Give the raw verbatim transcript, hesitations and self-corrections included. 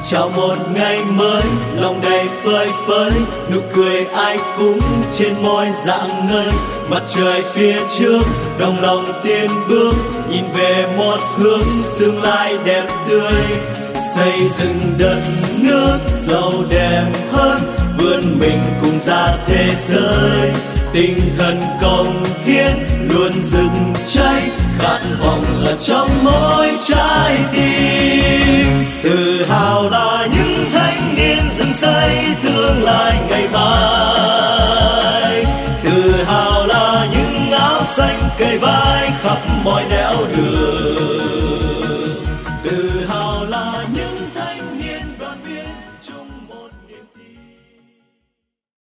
chào một ngày mới, lòng đầy phơi phới, nụ cười ai cũng trên môi rạng ngời. Mặt trời phía trước, đồng lòng tiến bước, nhìn về một hướng tương lai đẹp tươi. Xây dựng đất nước giàu đẹp hơn, vươn mình cùng ra thế giới. Tinh thần cống hiến luôn rực cháy, khát vọng ở trong mỗi trái tim. Tự hào là những thanh niên dựng xây tương lai ngày mai. Tự hào là những áo xanh kề vai khắp mọi